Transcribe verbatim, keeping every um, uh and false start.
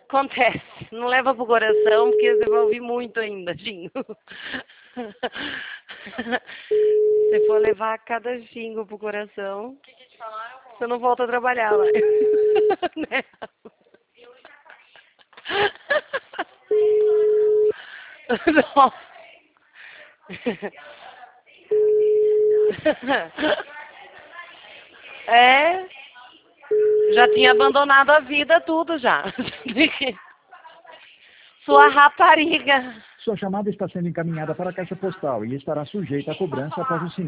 Acontece. Não leva pro coração, porque você vai ouvir muito ainda, Jingo. Se for levar cada xingo pro coração, O que, que te falaram, amor? você não volta a trabalhar lá. Né? Não. É, já tinha abandonado a vida tudo já. Sua rapariga. Sua chamada está sendo encaminhada para a caixa postal e estará sujeita a cobrança após o sinal.